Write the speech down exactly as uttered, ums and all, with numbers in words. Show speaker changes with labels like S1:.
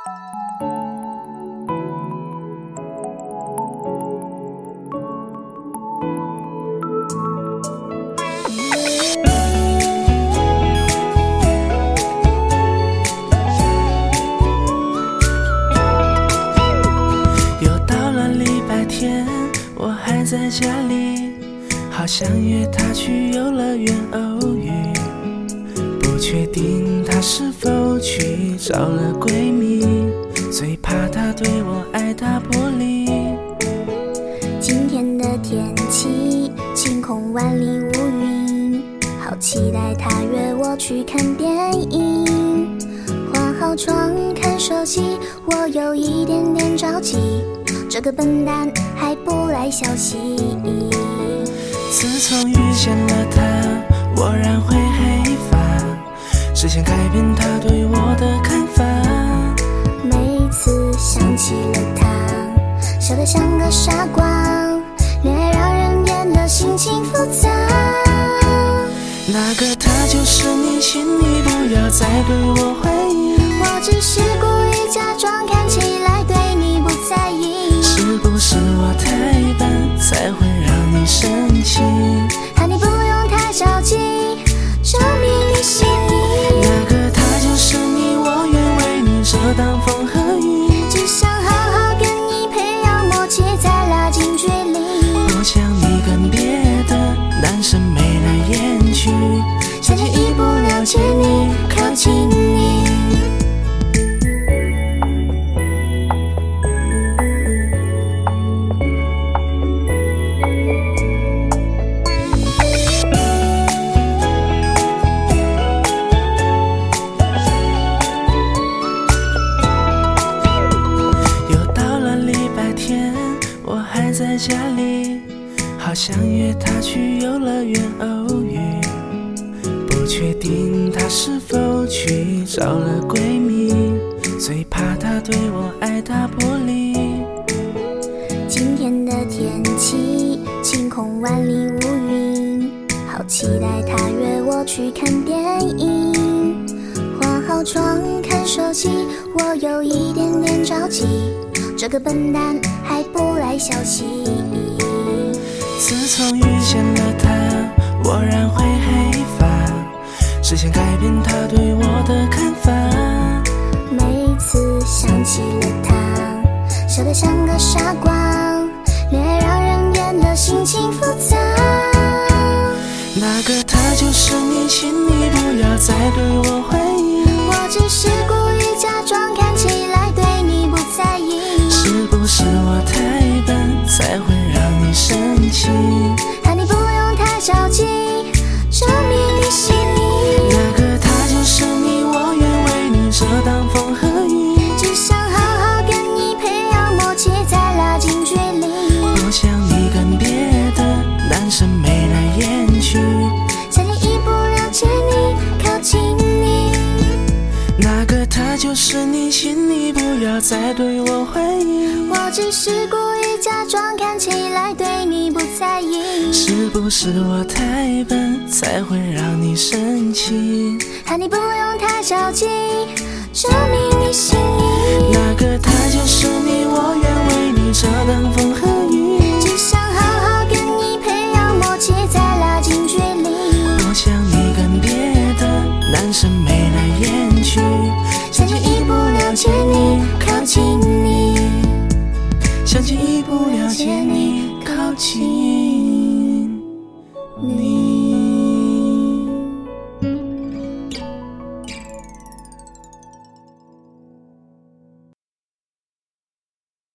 S1: 我还在家里，好想约她去游乐园偶遇，不确定她是否去找了闺蜜，最怕她对我爱答不理。
S2: 今天的天气晴空万里无云，好期待她约我去看电影。化好妆看手机，我有一点点着急，这个笨蛋还不来消息。
S1: 自从遇见了他，我染回黑发，只想改变他对我的看法。
S2: 每次想起了他，笑得像个傻瓜，越让人变得心情复杂。
S1: 那个他就是你，请你不要再对我怀疑，
S2: 我只是故意假装看起来对你不在意。
S1: 是不是我太笨，才会让你生气？
S2: 啊，你不用太着急，证明你心意。
S1: 那个他就是你，我愿为你遮挡风和雨，
S2: 只想好好跟你培养默契，再拉近距离。
S1: 不想你跟别的男生眉来眼去，
S2: 想进一步了解你，靠近你。
S1: 我还在家里，好想约她去游乐园偶遇，不确定她是否去找了闺蜜，最怕她对我爱答不理。
S2: 今天的天气晴空万里无云，好期待她约我去看电影。化好妆看手机，我有一点点着急，这个笨蛋还不来消息。
S1: 自从遇见了他，我染回黑发，只想改变他对我的看法。
S2: 每次想起了他，笑得像个傻瓜，越让人变得心情复杂。
S1: 那个他就是你，请你不要再对我怀疑，
S2: 我只是故意假装看起来对你不在意。
S1: 是不是我太笨，才会让你生气？
S2: 啊，你不用太着急，证明你心意。
S1: 那个他就是你，我愿为你遮挡风和雨，
S2: 只想好好跟你培养默契，再拉近距离。
S1: 不想你跟别的男生眉来眼去，
S2: 想进一步了解你，靠近你。
S1: 那个他就是你，请你不要再对我怀疑，
S2: 我只是故意假装看起来对你不在意。
S1: 是不是我太笨，才会让你生气？
S2: 啊，你不用太着急，证明你心意。
S1: 那个他就是你，我愿为你遮挡风和雨，
S2: 只想好好跟你培养默契，再拉近距离。
S1: 不想你跟别的男生眉来眼去，
S2: 想进一步了解你，靠近你。
S1: 想进一步了解你，靠近你。